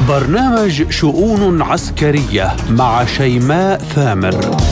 برنامج شؤون عسكرية مع شيماء ثامر.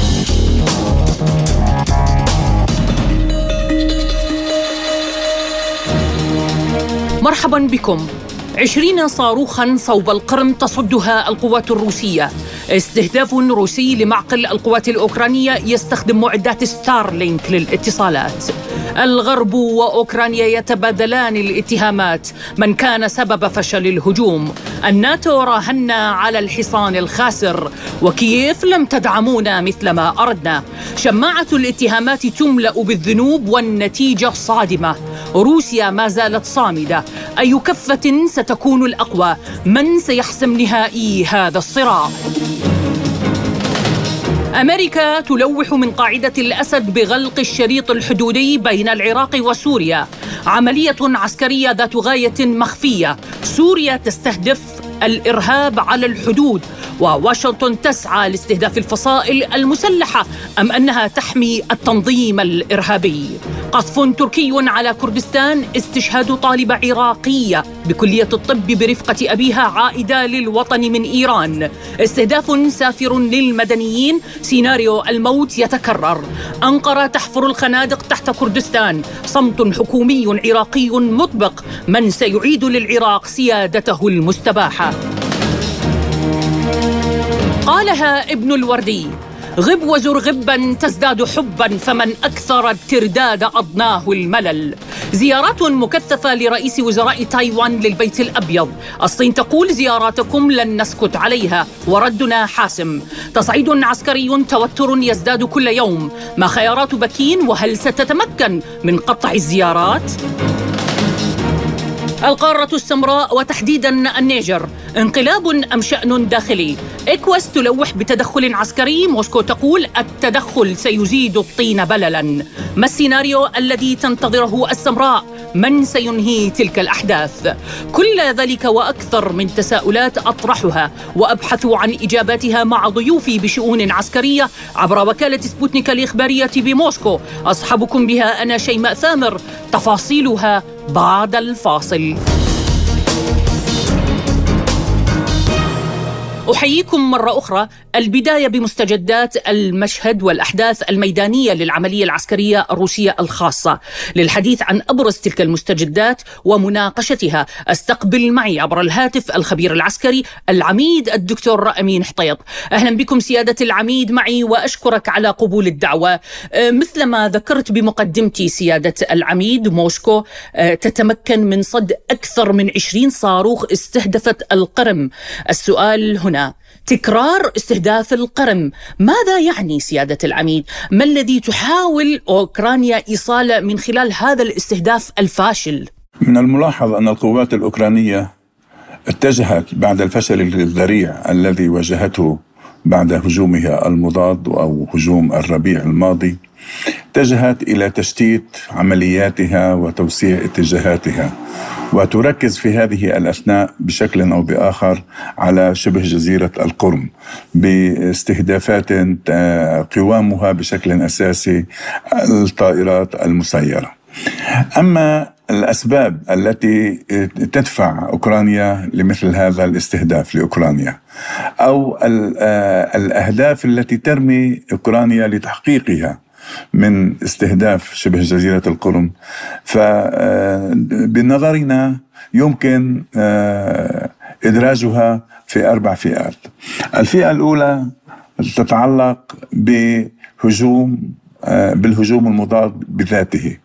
مرحبا بكم. 20 صاروخا صوب القرم تصدها القوات الروسية. استهداف روسي لمعقل القوات الأوكرانية يستخدم معدات ستارلينك للاتصالات. الغرب وأوكرانيا يتبادلان الاتهامات من كان سبب فشل الهجوم. الناتو راهن على الحصان الخاسر، وكييف لم تدعمونا مثل ما أردنا. شماعة الاتهامات تملأ بالذنوب والنتيجة صادمة. روسيا ما زالت صامدة. أي كفة ستكون الأقوى؟ من سيحسم نهائي هذا الصراع؟ أمريكا تلوح من قاعدة الأسد بغلق الشريط الحدودي بين العراق وسوريا. عملية عسكرية ذات غاية مخفية. سوريا تستهدف الإرهاب على الحدود، وواشنطن تسعى لاستهداف الفصائل المسلحة، أم أنها تحمي التنظيم الإرهابي؟ قصف تركي على كردستان. استشهاد طالبة عراقية بكلية الطب برفقة أبيها عائدة للوطن من إيران. استهداف سافر للمدنيين. سيناريو الموت يتكرر. أنقرة تحفر الخنادق تحت كردستان. صمت حكومي عراقي مطبق. من سيعيد للعراق سيادته المستباحة؟ قالها ابن الوردي: غب وزر غبا تزداد حبا، فمن أكثر الترداد أضناه الملل. زيارات مكثفة لرئيس وزراء تايوان للبيت الأبيض. الصين تقول زياراتكم لن نسكت عليها، وردنا حاسم. تصعيد عسكري، توتر يزداد كل يوم. ما خيارات بكين، وهل ستتمكن من قطع الزيارات؟ القارة السمراء وتحديدا النيجر، انقلاب أم شأن داخلي؟ إكواس تلوح بتدخل عسكري. موسكو تقول التدخل سيزيد الطين بللا. ما السيناريو الذي تنتظره السمراء؟ من سينهي تلك الأحداث؟ كل ذلك وأكثر من تساؤلات أطرحها وأبحث عن إجاباتها مع ضيوفي بشؤون عسكرية عبر وكالة سبوتنيك الإخبارية بموسكو. أصحبكم بها أنا شيماء ثامر. تفاصيلها بعد الفاصل. أحييكم مرة أخرى. البداية بمستجدات المشهد والأحداث الميدانية للعملية العسكرية الروسية الخاصة. للحديث عن أبرز تلك المستجدات ومناقشتها أستقبل معي عبر الهاتف الخبير العسكري العميد الدكتور أمين حطيط. أهلا بكم سيادة العميد معي، وأشكرك على قبول الدعوة. مثل ما ذكرت بمقدمتي سيادة العميد، موسكو تتمكن من صد أكثر من 20 صاروخ استهدفت القرم. السؤال هنا: تكرار استهداف القرم ماذا يعني سيادة العميد؟ ما الذي تحاول أوكرانيا إيصاله من خلال هذا الاستهداف الفاشل؟ من الملاحظ أن القوات الأوكرانية اتجهت بعد الفشل الذريع الذي واجهته بعد هجومها المضاد أو هجوم الربيع الماضي، اتجهت إلى تشتيت عملياتها وتوسيع اتجاهاتها، وتركز في هذه الأثناء بشكل أو بآخر على شبه جزيرة القرم باستهدافات قوامها بشكل أساسي الطائرات المسيرة. أما الأسباب التي تدفع أوكرانيا لمثل هذا الاستهداف لأوكرانيا، أو الأهداف التي ترمي أوكرانيا لتحقيقها من استهداف شبه جزيرة القرم، فبنظرنا يمكن إدراجها في 4 فئات. الفئة الأولى تتعلق بالهجوم المضاد بذاته.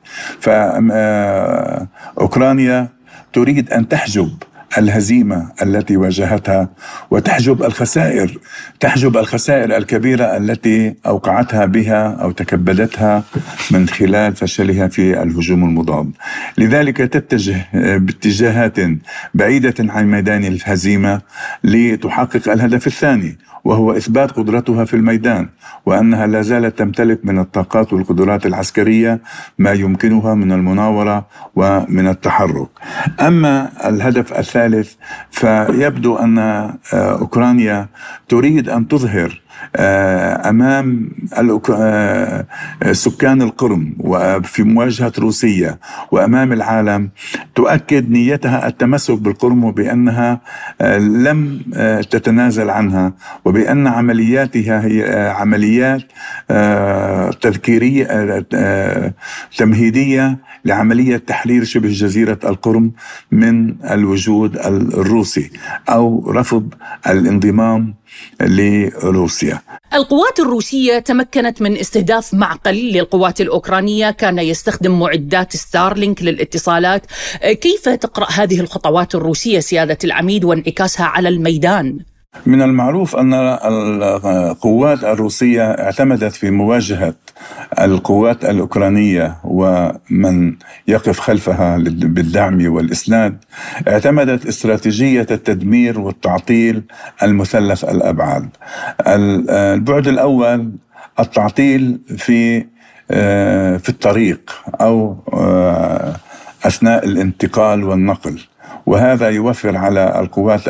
فأوكرانيا تريد أن تحجب الهزيمة التي واجهتها وتحجب الخسائر الكبيرة التي أوقعتها بها أو تكبدتها من خلال فشلها في الهجوم المضاد. لذلك تتجه باتجاهات بعيدة عن ميدان الهزيمة لتحقق الهدف الثاني، وهو إثبات قدرتها في الميدان، وأنها لا زالت تمتلك من الطاقات والقدرات العسكرية ما يمكنها من المناورة ومن التحرك. أما الهدف الثالث فيبدو أن أوكرانيا تريد أن تظهر أمام سكان القرم وفي مواجهة روسيا وأمام العالم تؤكد نيتها التمسك بالقرم، وبأنها لم تتنازل عنها، وبأن عملياتها هي عمليات تذكيرية تمهيدية لعملية تحرير شبه جزيرة القرم من الوجود الروسي أو رفض الانضمام لروسيا. القوات الروسية تمكنت من استهداف معقل للقوات الأوكرانية كان يستخدم معدات ستارلينك للاتصالات. كيف تقرأ هذه الخطوات الروسية سيادة العميد وانعكاسها على الميدان؟ من المعروف أن القوات الروسية اعتمدت في مواجهة القوات الأوكرانية ومن يقف خلفها بالدعم والإسناد، اعتمدت استراتيجية التدمير والتعطيل المثلث الأبعاد. البعد الأول التعطيل في الطريق أو أثناء الانتقال والنقل، وهذا يوفر على القوات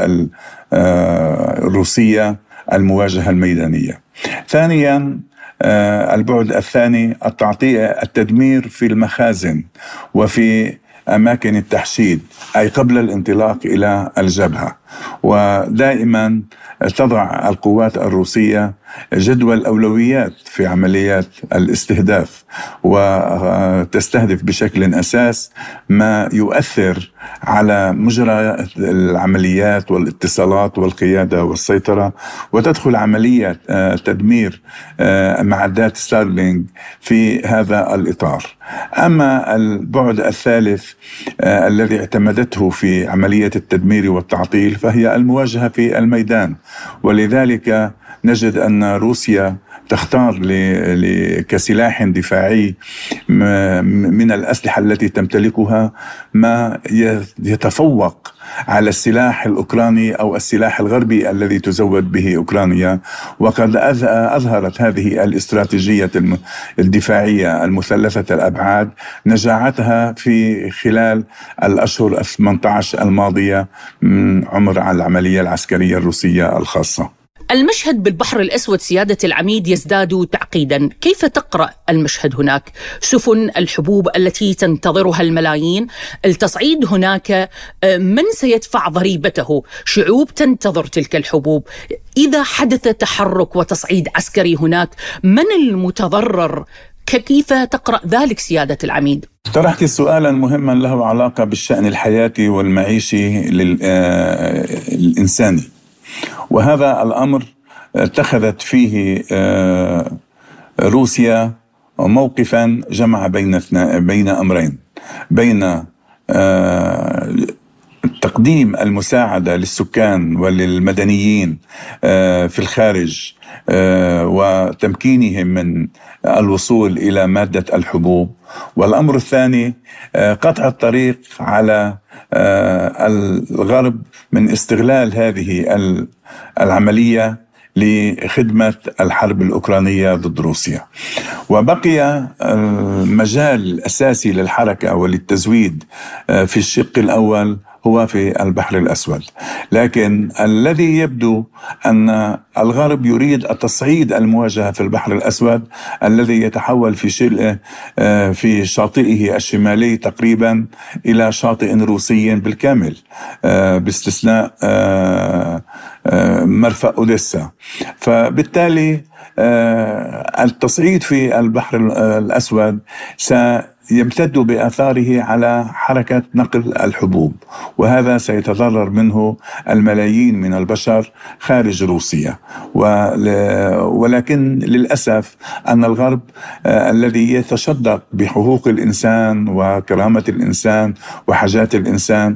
الروسية المواجهة الميدانية. ثانيا البعد الثاني التدمير في المخازن وفي أماكن التحشيد، أي قبل الانطلاق إلى الجبهة. ودائما تضع القوات الروسية جدول أولويات في عمليات الاستهداف، وتستهدف بشكل أساس ما يؤثر على مجرى العمليات والاتصالات والقيادة والسيطرة، وتدخل عملية تدمير معدات ستارلينك في هذا الإطار. أما البعد الثالث الذي اعتمدته في عملية التدمير والتعطيل فهي المواجهة في الميدان، ولذلك نجد أن روسيا تختار كسلاح دفاعي من الأسلحة التي تمتلكها ما يتفوق على السلاح الأوكراني أو السلاح الغربي الذي تزود به أوكرانيا. وقد أظهرت هذه الاستراتيجية الدفاعية المثلثة الأبعاد نجاعتها في خلال الأشهر 18 الماضية من عمر العملية العسكرية الروسية الخاصة. المشهد بالبحر الأسود سيادة العميد يزداد تعقيدا. كيف تقرأ المشهد هناك؟ سفن الحبوب التي تنتظرها الملايين، التصعيد هناك من سيدفع ضريبته؟ شعوب تنتظر تلك الحبوب. إذا حدث تحرك وتصعيد عسكري هناك، من المتضرر؟ كيف تقرأ ذلك سيادة العميد؟ طرحت سؤالا مهما له علاقة بالشأن الحياتي والمعيشي للإنساني، وهذا الأمر اتخذت فيه روسيا موقفا جمع بين أمرين: بين تقديم المساعدة للسكان وللمدنيين في الخارج وتمكينهم من الوصول إلى مادة الحبوب، والأمر الثاني قطع الطريق على الغرب من استغلال هذه العملية لخدمة الحرب الأوكرانية ضد روسيا. وبقي المجال الأساسي للحركة وللتزويد في الشق الأول هو في البحر الأسود، لكن الذي يبدو أن الغرب يريد التصعيد المواجهة في البحر الأسود الذي يتحول في شاطئه الشمالي تقريبا إلى شاطئ روسي بالكامل باستثناء مرفأ أوديسا. فبالتالي التصعيد في البحر الأسود يمتد بآثاره على حركة نقل الحبوب، وهذا سيتضرر منه الملايين من البشر خارج روسيا. ولكن للأسف أن الغرب الذي يتشدق بحقوق الإنسان وكرامة الإنسان وحاجات الإنسان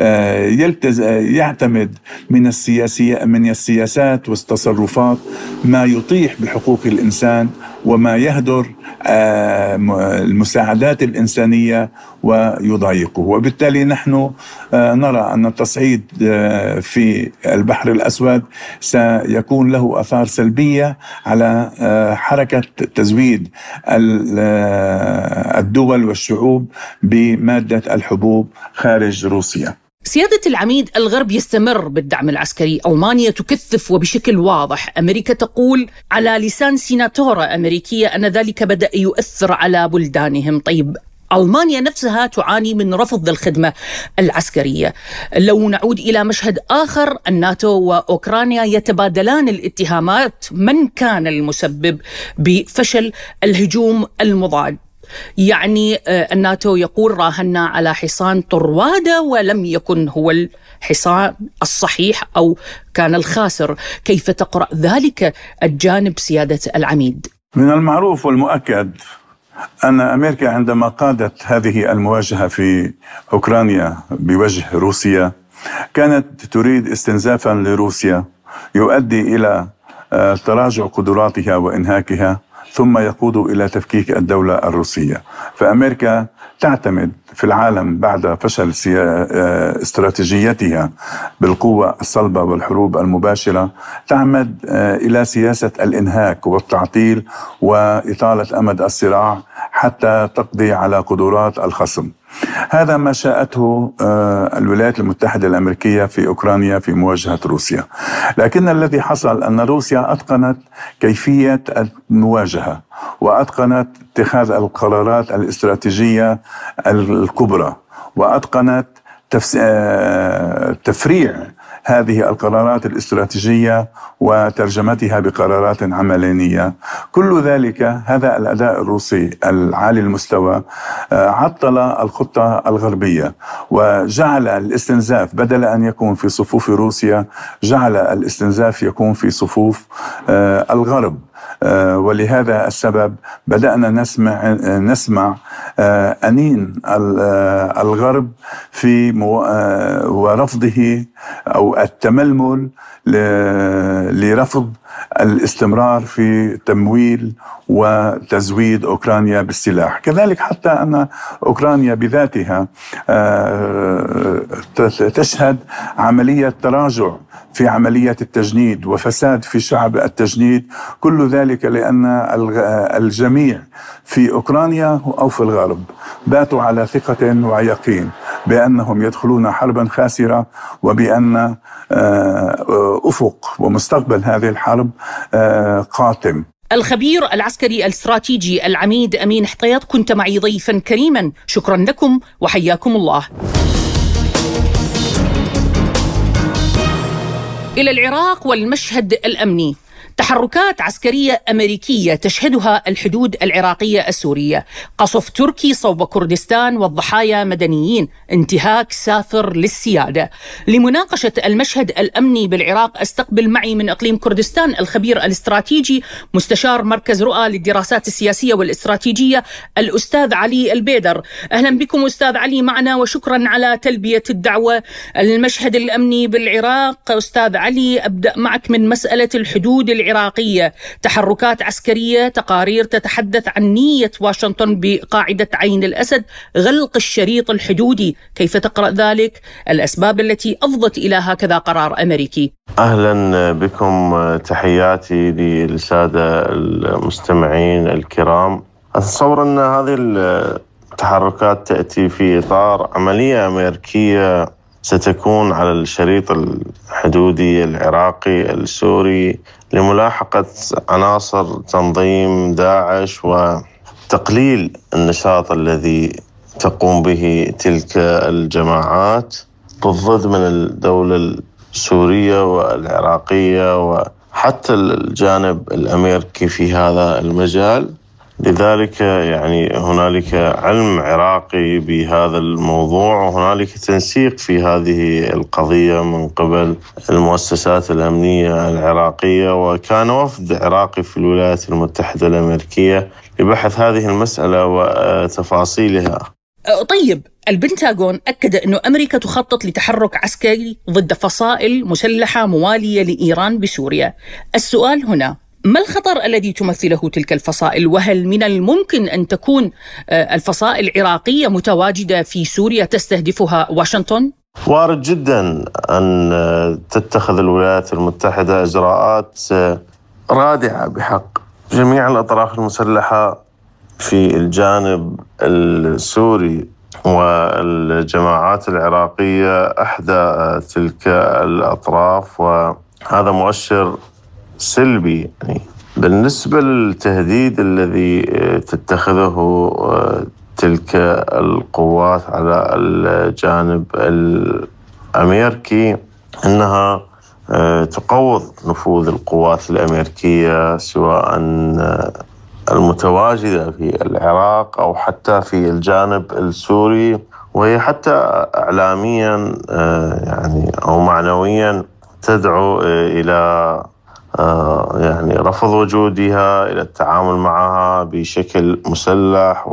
يعتمد من السياسات والتصرفات ما يطيح بحقوق الإنسان وما يهدر المساعدات الإنسانية ويضايقه. وبالتالي نحن نرى أن التصعيد في البحر الأسود سيكون له آثار سلبية على حركة تزويد الدول والشعوب بمادة الحبوب خارج روسيا. سيادة العميد، الغرب يستمر بالدعم العسكري، ألمانيا تكثف وبشكل واضح، أمريكا تقول على لسان سيناتورة أمريكية أن ذلك بدأ يؤثر على بلدانهم. طيب ألمانيا نفسها تعاني من رفض الخدمة العسكرية. لو نعود إلى مشهد آخر، الناتو وأوكرانيا يتبادلان الاتهامات من كان المسبب بفشل الهجوم المضاد. يعني الناتو يقول راهنا على حصان طروادة ولم يكن هو الحصان الصحيح أو كان الخاسر. كيف تقرأ ذلك الجانب سيادة العميد؟ من المعروف والمؤكد أن أمريكا عندما قادت هذه المواجهة في أوكرانيا بوجه روسيا كانت تريد استنزافا لروسيا يؤدي إلى تراجع قدراتها وإنهاكها، ثم يقود إلى تفكيك الدولة الروسية. فأمريكا تعتمد في العالم بعد فشل استراتيجيتها بالقوة الصلبة والحروب المباشرة، تعمد إلى سياسة الإنهاك والتعطيل وإطالة أمد الصراع حتى تقضي على قدرات الخصم. هذا ما شاءته الولايات المتحدة الأمريكية في أوكرانيا في مواجهة روسيا. لكن الذي حصل أن روسيا أتقنت كيفية المواجهة وأتقنت اتخاذ القرارات الاستراتيجية الكبرى، وأتقنت تفريع هذه القرارات الاستراتيجية وترجمتها بقرارات عملية. كل ذلك، هذا الأداء الروسي العالي المستوى عطل الخطة الغربية وجعل الاستنزاف بدل أن يكون في صفوف روسيا جعل الاستنزاف يكون في صفوف الغرب. ولهذا السبب بدأنا نسمع أنين الغرب في ورفضه أو التململ لرفض الاستمرار في تمويل وتزويد أوكرانيا بالسلاح. كذلك حتى أن أوكرانيا بذاتها تشهد عملية تراجع في عملية التجنيد وفساد في شعب التجنيد. كل ذلك لأن الجميع في أوكرانيا أو في الغرب باتوا على ثقة ويقين بأنهم يدخلون حربا خاسرة، وبأن أفق ومستقبل هذه الحرب قاتم. الخبير العسكري الاستراتيجي العميد أمين حطيط، كنت معي ضيفا كريما، شكرا لكم وحياكم الله. إلى العراق والمشهد الأمني. تحركات عسكرية أمريكية تشهدها الحدود العراقية السورية، قصف تركي صوب كردستان والضحايا مدنيين، انتهاك سافر للسيادة. لمناقشة المشهد الأمني بالعراق استقبل معي من إقليم كردستان الخبير الاستراتيجي مستشار مركز رؤى للدراسات السياسية والاستراتيجية الأستاذ علي البيدر. أهلا بكم أستاذ علي معنا وشكرا على تلبية الدعوة. المشهد الأمني بالعراق أستاذ علي، أبدأ معك من مسألة الحدود العراقية. تحركات عسكرية، تقارير تتحدث عن نية واشنطن بقاعدة عين الأسد غلق الشريط الحدودي، كيف تقرأ ذلك؟ الأسباب التي أفضت إلى هكذا قرار أمريكي؟ أهلا بكم، تحياتي للسادة المستمعين الكرام. أتصور أن هذه التحركات تأتي في إطار عملية أمريكية ستكون على الشريط الحدودي العراقي السوري لملاحقة عناصر تنظيم داعش وتقليل النشاط الذي تقوم به تلك الجماعات بالضد من الدولة السورية والعراقية وحتى الجانب الأمريكي في هذا المجال. لذلك يعني هنالك علم عراقي بهذا الموضوع، وهنالك تنسيق في هذه القضية من قبل المؤسسات الأمنية العراقية، وكان وفد عراقي في الولايات المتحدة الأمريكية لبحث هذه المسألة وتفاصيلها. طيب، البنتاغون أكد أن أمريكا تخطط لتحرك عسكري ضد فصائل مسلحة موالية لإيران بسوريا. السؤال هنا، ما الخطر الذي تمثله تلك الفصائل؟ وهل من الممكن أن تكون الفصائل العراقية متواجدة في سوريا تستهدفها واشنطن؟ وارد جدا أن تتخذ الولايات المتحدة إجراءات رادعة بحق جميع الأطراف المسلحة في الجانب السوري والجماعات العراقية إحدى تلك الأطراف، وهذا مؤشر سلبي. يعني بالنسبة للتهديد الذي تتخذه تلك القوات على الجانب الأمريكي، أنها تقوض نفوذ القوات الأمريكية سواء المتواجدة في العراق أو حتى في الجانب السوري، وهي حتى إعلاميا يعني أو معنويا تدعو إلى يعني رفض وجودها، إلى التعامل معها بشكل مسلح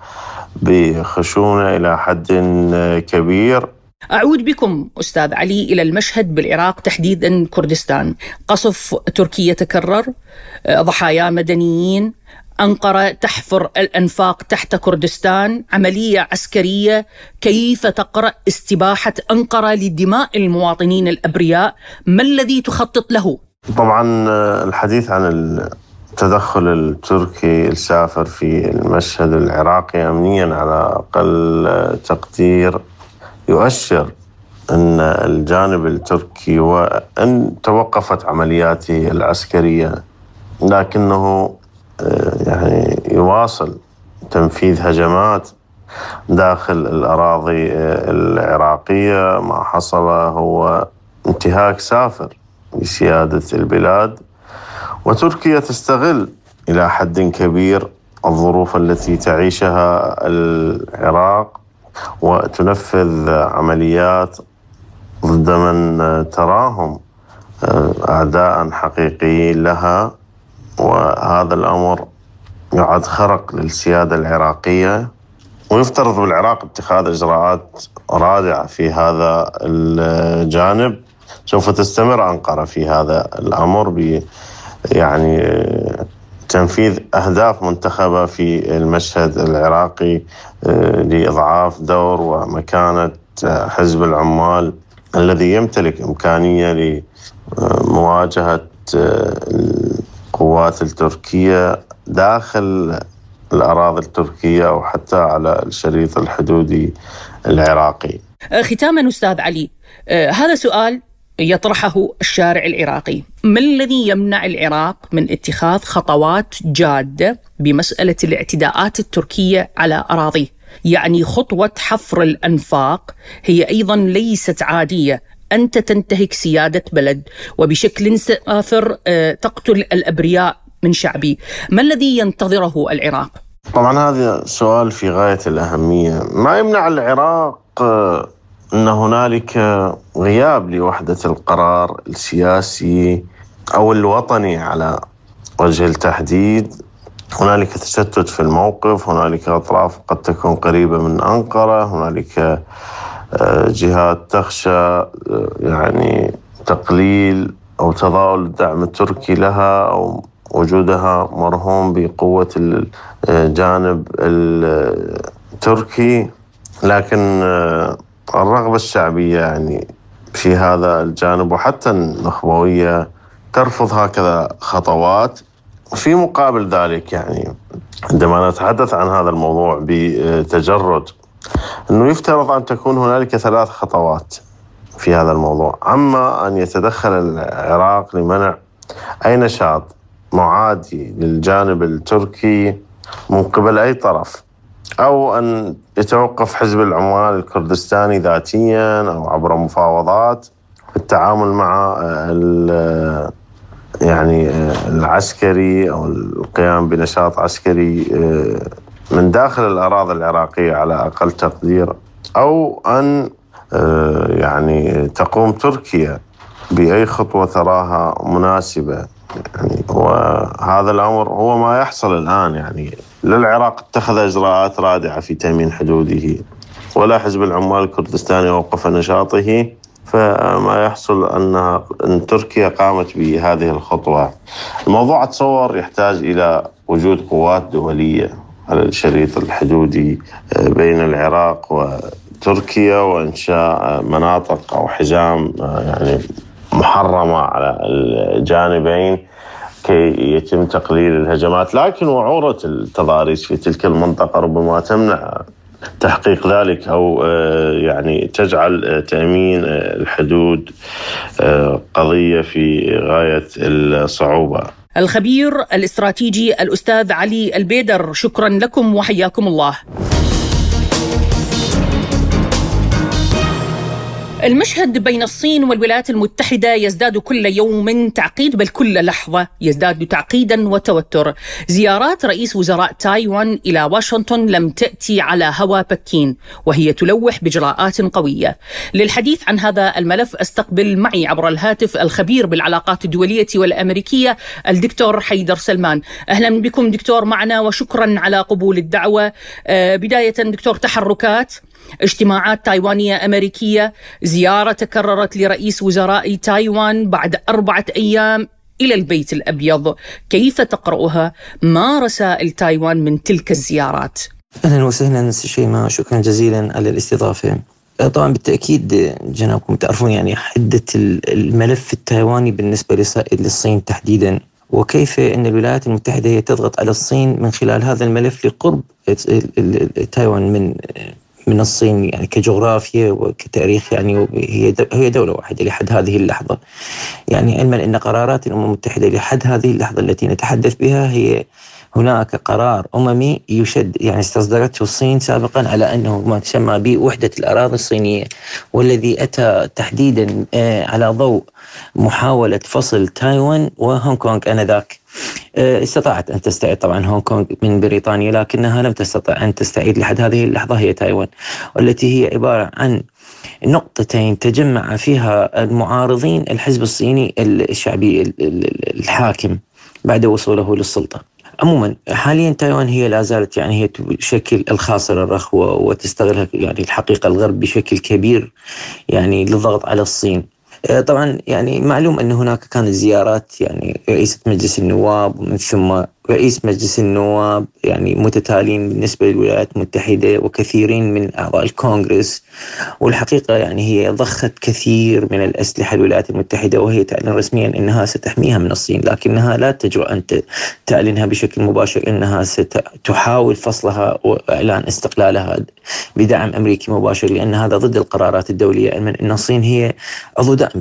وبخشونة إلى حد كبير. أعود بكم أستاذ علي إلى المشهد بالعراق، تحديدا كردستان. قصف تركي يتكرر، ضحايا مدنيين، أنقرة تحفر الأنفاق تحت كردستان، عملية عسكرية. كيف تقرأ استباحة أنقرة لدماء المواطنين الأبرياء؟ ما الذي تخطط له؟ طبعا الحديث عن التدخل التركي السافر في المشهد العراقي أمنيا على أقل تقدير يؤشر أن الجانب التركي وأن توقفت عملياته العسكرية لكنه يعني يواصل تنفيذ هجمات داخل الأراضي العراقية. ما حصل هو انتهاك سافر لسيادة البلاد، وتركيا تستغل إلى حد كبير الظروف التي تعيشها العراق وتنفذ عمليات ضد من تراهم أعداء حقيقيين لها، وهذا الأمر يعد خرق للسيادة العراقية. ويفترض بالعراق اتخاذ إجراءات رادعة في هذا الجانب. سوف تستمر أنقرة في هذا الأمر يعني تنفيذ أهداف منتخبة في المشهد العراقي لإضعاف دور ومكانة حزب العمال الذي يمتلك إمكانية لمواجهة القوات التركية داخل الأراضي التركية أو حتى على الشريط الحدودي العراقي. ختاما أستاذ علي، هذا سؤال يطرحه الشارع العراقي: ما الذي يمنع العراق من اتخاذ خطوات جادة بمسألة الاعتداءات التركية على أراضيه؟ يعني خطوة حفر الأنفاق هي أيضا ليست عادية. أنت تنتهك سيادة بلد وبشكل سافر تقتل الأبرياء من شعبي. ما الذي ينتظره العراق؟ طبعا هذا سؤال في غاية الأهمية. ما يمنع العراق أن هنالك غياب لوحدة القرار السياسي أو الوطني على وجه التحديد. هنالك تشتت في الموقف، هنالك أطراف قد تكون قريبة من أنقرة، هنالك جهات تخشى يعني تقليل أو تضاؤل الدعم التركي لها أو وجودها مرهون بقوة الجانب التركي. لكن الرغبة الشعبية يعني في هذا الجانب وحتى النخبوية ترفض هكذا خطوات. في مقابل ذلك يعني عندما نتحدث عن هذا الموضوع بتجرد أنه يفترض أن تكون هنالك 3 خطوات في هذا الموضوع. أما أن يتدخل العراق لمنع أي نشاط معادي للجانب التركي من قبل أي طرف، أو أن يتوقف حزب العمال الكردستاني ذاتياً أو عبر مفاوضات في التعامل مع يعني العسكري أو القيام بنشاط عسكري من داخل الأراضي العراقية على أقل تقدير، أو أن يعني تقوم تركيا بأي خطوة تراها مناسبة. يعني وهذا الأمر هو ما يحصل الآن. يعني لا العراق اتخذ إجراءات رادعة في تأمين حدوده، ولا حزب العمال الكردستاني وقف نشاطه، فما يحصل أن تركيا قامت بهذه الخطوة. الموضوع أتصور يحتاج إلى وجود قوات دولية على الشريط الحدودي بين العراق وتركيا، وإنشاء مناطق أو حزام يعني محرمة على الجانبين كي يتم تقليل الهجمات. لكن وعورة التضاريس في تلك المنطقة ربما تمنع تحقيق ذلك أو يعني تجعل تأمين الحدود قضية في غاية الصعوبة. الخبير الاستراتيجي الأستاذ علي البيدر، شكرا لكم وحياكم الله. المشهد بين الصين والولايات المتحدة يزداد كل يوم تعقيد، بل كل لحظة يزداد تعقيدا وتوتر. زيارات رئيس وزراء تايوان إلى واشنطن لم تأتي على هوى بكين، وهي تلوح بإجراءات قوية. للحديث عن هذا الملف استقبل معي عبر الهاتف الخبير بالعلاقات الدولية والأمريكية الدكتور حيدر سلمان. أهلا بكم دكتور معنا وشكرا على قبول الدعوة. بداية دكتور، تحركات اجتماعات تايوانية أمريكية، زيارة تكررت لرئيس وزراء تايوان بعد 4 أيام إلى البيت الأبيض، كيف تقرأها؟ ما رسائل تايوان من تلك الزيارات؟ أهلا وسهلا شيماء، شكرا جزيلا على الاستضافة. طبعا بالتأكيد جنابكم تعرفون يعني حدة الملف التايواني بالنسبة للصين تحديدا، وكيف أن الولايات المتحدة هي تضغط على الصين من خلال هذا الملف لقرب تايوان من الصين، يعني كجغرافيا وكتاريخ، يعني هي دولة واحدة لحد هذه اللحظة. يعني علما أن قرارات الأمم المتحدة لحد هذه اللحظة التي نتحدث بها هي هناك قرار أممي يشد، يعني استصدرته الصين سابقا على أنه ما تسمى بوحدة الأراضي الصينية، والذي أتى تحديدا على ضوء محاولة فصل تايوان وهونغ كونغ آنذاك. استطاعت أن تستعيد طبعا هونغ كونغ من بريطانيا، لكنها لم تستطع أن تستعيد لحد هذه اللحظة هي تايوان، والتي هي عبارة عن نقطتين تجمع فيها المعارضين الحزب الصيني الشعبي الحاكم بعد وصوله للسلطة. عموما حاليا تايوان هي لا زالت يعني هي تشكل الخاصرة الرخوة، وتستغلها يعني الحقيقة الغرب بشكل كبير يعني للضغط على الصين. طبعا يعني معلوم أن هناك كانت زيارات، يعني رئيسة مجلس النواب ومن ثم رئيس مجلس النواب يعني متتالين بالنسبة للولايات المتحدة وكثيرين من أعضاء الكونغرس، والحقيقة يعني هي ضخت كثير من الأسلحة الولايات المتحدة، وهي تعلن رسميا أنها ستحميها من الصين، لكنها لا تجرؤ أن تعلنها بشكل مباشر أنها ستحاول فصلها وإعلان استقلالها بدعم أمريكي مباشر، لأن هذا ضد القرارات الدولية، من أن الصين هي عضو دعم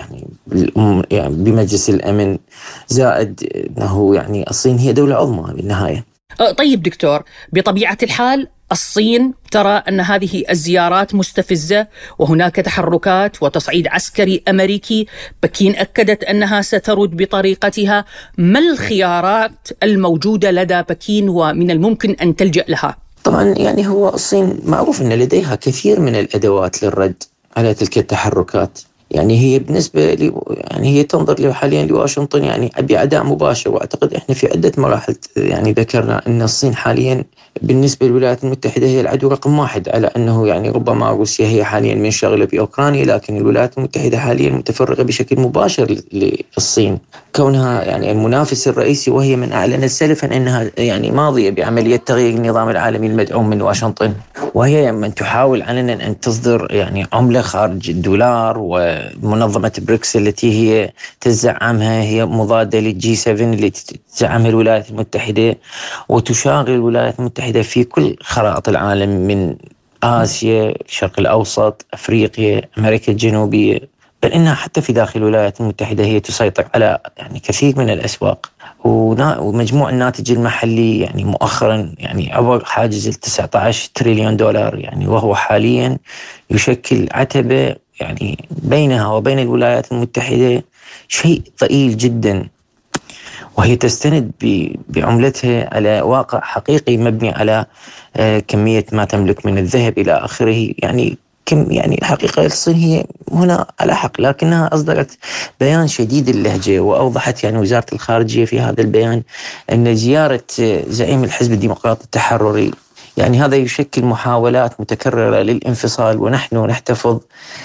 يعني بمجلس الأمن، زائد أنه يعني الصين هي دولة عظمى بالنهاية. طيب دكتور، بطبيعة الحال الصين ترى أن هذه الزيارات مستفزة وهناك تحركات وتصعيد عسكري أمريكي، بكين أكدت أنها سترد بطريقتها. ما الخيارات الموجودة لدى بكين ومن الممكن أن تلجأ لها؟ طبعا يعني هو الصين معروف أن لديها كثير من الأدوات للرد على تلك التحركات، يعني هي بالنسبة يعني هي تنظر حاليا لواشنطن يعني بأداء مباشر، وأعتقد إحنا في عدة مراحل يعني ذكرنا أن الصين حاليا بالنسبة للولايات المتحدة هي العدو رقم 1، على أنه يعني ربما روسيا هي حاليا منشغلة بأوكرانيا، لكن الولايات المتحدة حاليا متفرغة بشكل مباشر للصين كونها يعني المنافس الرئيسي، وهي من أعلنت سلفا أنها يعني ماضية بعملية تغيير النظام العالمي المدعوم من واشنطن، وهي من تحاول علنا أن تصدر يعني عملة خارج الدولار. ومنظمة بريكس التي هي تزعمها هي مضادة للجي 7 التي تزعمها الولايات المتحدة، وتشاغل الولايات المتحدة في كل خرائط العالم من آسيا، الشرق الأوسط، أفريقيا، أمريكا الجنوبية، بل إنها حتى في داخل الولايات المتحدة هي تسيطر على يعني كثير من الأسواق. ومجموع الناتج المحلي يعني مؤخرا يعني عبر حاجز 19 تريليون دولار، يعني وهو حاليا يشكل عتبة يعني بينها وبين الولايات المتحدة شيء ضئيل جدا، وهي تستند بعملتها على واقع حقيقي مبني على كمية ما تملك من الذهب إلى آخره. يعني يعني الحقيقة الصين هي هنا على حق، لكنها أصدرت بيان شديد اللهجة، وأوضحت يعني وزارة الخارجية في هذا البيان أن زيارة زعيم الحزب الديمقراطي التحرري يعني هذا يشكل محاولات متكررة للانفصال، ونحن نحتفظ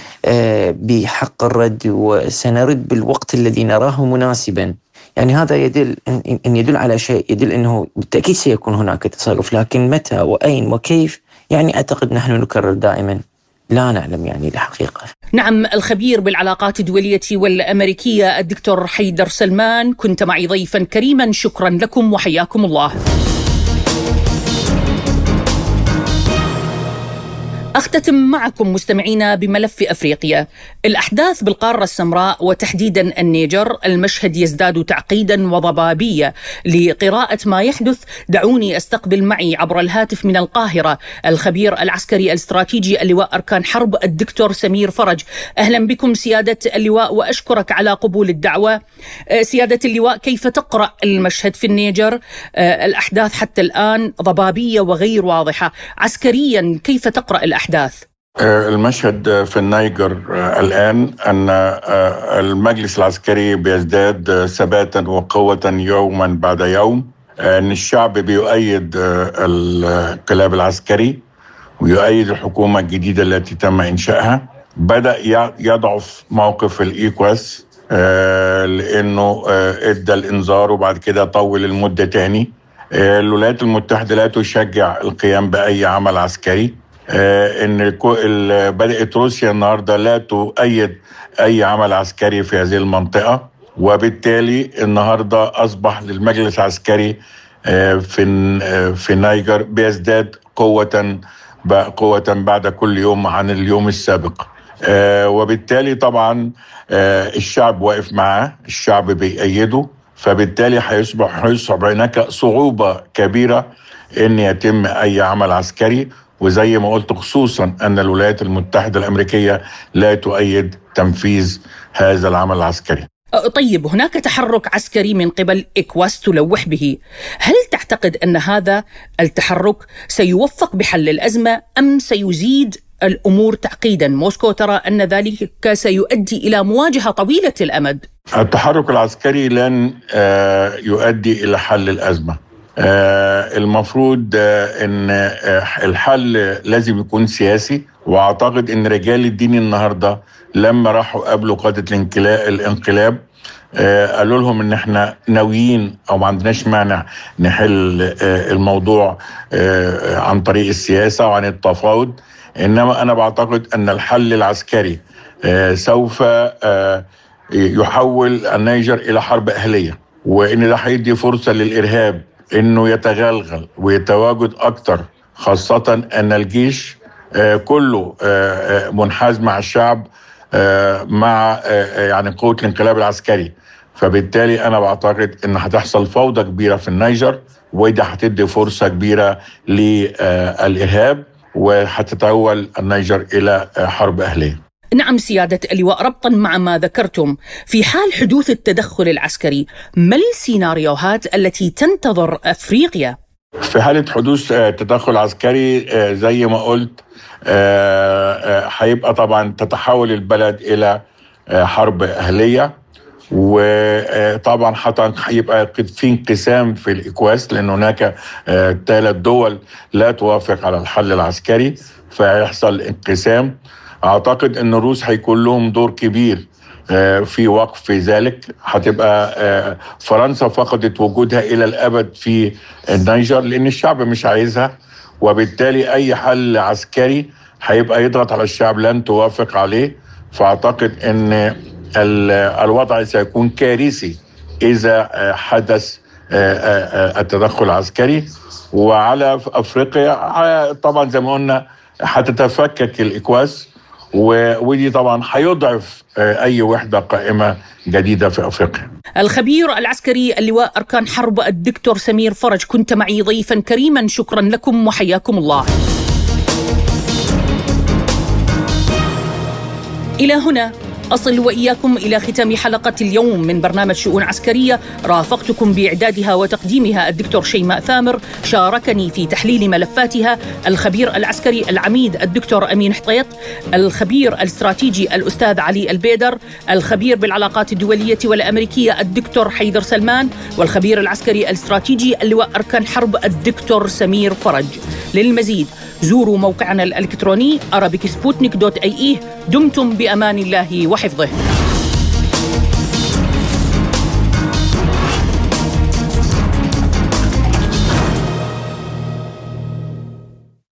بحق الرد وسنرد بالوقت الذي نراه مناسبا. يعني هذا يدل على شيء، يدل أنه بالتأكيد سيكون هناك تصرف، لكن متى وأين وكيف يعني أعتقد نحن نكرر دائما لا نعلم يعني الحقيقة. نعم، الخبير بالعلاقات الدولية والأمريكية الدكتور حيدر سلمان كنت معي ضيفا كريما، شكرا لكم وحياكم الله. أختتم معكم مستمعينا بملف أفريقيا. الأحداث بالقارة السمراء وتحديدا النيجر، المشهد يزداد تعقيدا وضبابية. لقراءة ما يحدث دعوني أستقبل معي عبر الهاتف من القاهرة الخبير العسكري الاستراتيجي اللواء أركان حرب الدكتور سمير فرج. أهلا بكم سيادة اللواء وأشكرك على قبول الدعوة. سيادة اللواء، كيف تقرأ المشهد في النيجر؟ الأحداث حتى الآن ضبابية وغير واضحة. عسكريا كيف تقرأ الأحداث؟ المشهد في النيجر الآن أن المجلس العسكري بيزداد ثباتا وقوة يوما بعد يوم، أن الشعب بيؤيد الانقلاب العسكري ويؤيد الحكومة الجديدة التي تم إنشائها. بدأ يضعف موقف الإيكواس لأنه إدى الإنذار وبعد كده طول المدة تاني. الولايات المتحدة لا تشجع القيام بأي عمل عسكري. ان بدأت روسيا النهارده لا تؤيد اي عمل عسكري في هذه المنطقة، وبالتالي النهارده اصبح للمجلس العسكري في النيجر بيزداد قوة بعد كل يوم عن اليوم السابق. وبالتالي طبعا الشعب واقف معاه، الشعب بيأيده، فبالتالي هيصبح هناك صعوبة كبيرة ان يتم اي عمل عسكري. وزي ما قلت خصوصا أن الولايات المتحدة الأمريكية لا تؤيد تنفيذ هذا العمل العسكري. طيب، هناك تحرك عسكري من قبل إكواس تلوح به. هل تعتقد أن هذا التحرك سيوفق بحل الأزمة أم سيزيد الأمور تعقيدا؟ موسكو ترى أن ذلك سيؤدي إلى مواجهة طويلة الأمد. التحرك العسكري لن يؤدي إلى حل الأزمة. المفروض ان الحل لازم يكون سياسي، واعتقد ان رجال الدين النهارده لما راحوا قابلوا قادة الانقلاب قالوا لهم ان احنا ناويين او ما عندناش مانع نحل الموضوع عن طريق السياسة وعن التفاوض. انما انا بعتقد ان الحل العسكري سوف يحول النيجر الى حرب اهلية، وان ده هيدي فرصة للارهاب انه يتغلغل ويتواجد اكتر، خاصة ان الجيش كله منحاز مع الشعب مع يعني قوة الانقلاب العسكري. فبالتالي انا بعتقد ان هتحصل فوضى كبيرة في النيجر، وده هتدي فرصة كبيرة للارهاب وهتتحول النيجر الى حرب اهلية. نعم سيادة اللواء، ربطا مع ما ذكرتم، في حال حدوث التدخل العسكري ما السيناريوهات التي تنتظر أفريقيا؟ في حالة حدوث تدخل عسكري زي ما قلت هيبقى طبعا تتحول البلد إلى حرب أهلية، وطبعا هيبقى في انقسام في الإكواس، لأن هناك 3 دول لا توافق على الحل العسكري، فيحصل انقسام. أعتقد أن الروس هيكون لهم دور كبير في وقف ذلك. هتبقى فرنسا فقدت وجودها إلى الأبد في النيجر لأن الشعب مش عايزها، وبالتالي أي حل عسكري هيبقى يضغط على الشعب لن توافق عليه. فأعتقد أن الوضع سيكون كارثي إذا حدث التدخل العسكري. وعلى أفريقيا طبعا زي ما قلنا هتتفكك الإكواس، ودي طبعا هيضعف أي وحدة قائمة جديدة في أفريقيا. الخبير العسكري اللواء أركان حرب الدكتور سمير فرج، كنت معي ضيفا كريما، شكرا لكم وحياكم الله. إلى هنا أصل وإياكم إلى ختام حلقة اليوم من برنامج شؤون عسكرية. رافقتكم بإعدادها وتقديمها الدكتور شيماء ثامر، شاركني في تحليل ملفاتها الخبير العسكري العميد الدكتور أمين حطيط، الخبير الاستراتيجي الأستاذ علي البيدر، الخبير بالعلاقات الدولية والأمريكية الدكتور حيدر سلمان، والخبير العسكري الاستراتيجي اللواء أركان حرب الدكتور سمير فرج. للمزيد زوروا موقعنا الإلكتروني arabicsputnik.ae. دمتم بأمان الله وحفظه.